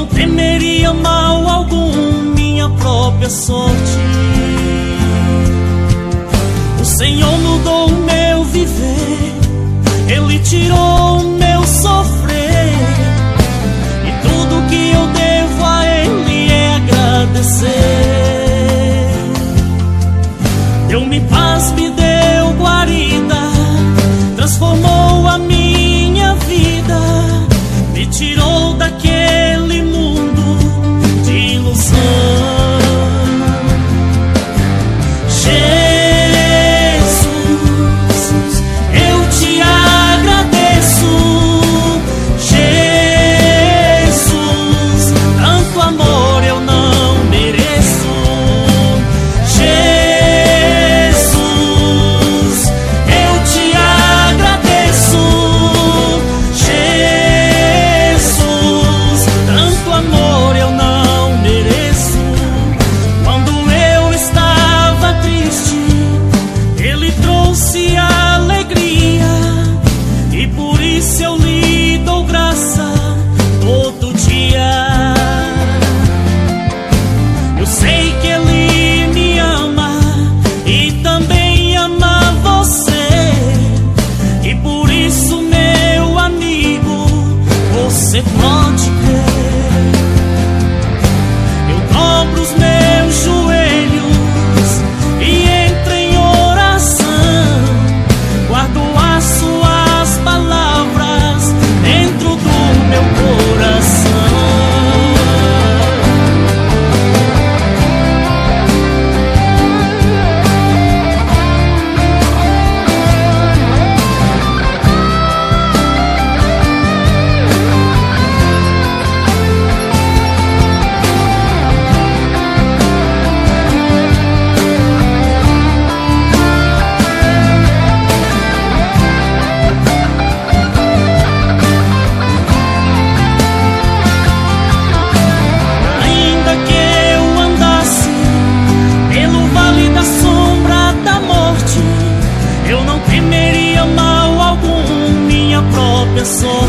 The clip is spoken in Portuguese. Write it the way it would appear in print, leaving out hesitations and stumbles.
não temeria mal algum, minha própria sorte. O Senhor mudou o meu viver, Ele tirou o meu sofrer, e tudo que eu devo a Ele é agradecer. Deu-me paz, me deu guarida, transformou a minha vida, me tirou daquele mundo de ilusão. Jesus, eu te agradeço. Jesus, tanto amor eu não mereço. Jesus, eu te agradeço. Jesus, tanto amor eu não mereço. Quando eu estava triste, Ele trouxe alegria, e por isso eu lhe dou graça todo dia. Eu sei que Ele me ama e também ama você, e por isso, meu amigo, você pode crer. Eu dobro os meus joelhos e entro em oração, guardo as suas palavras dentro do meu coração. Ainda que eu andasse pelo vale da sombra da morte, eu não temeria mal algum, minha própria sorte.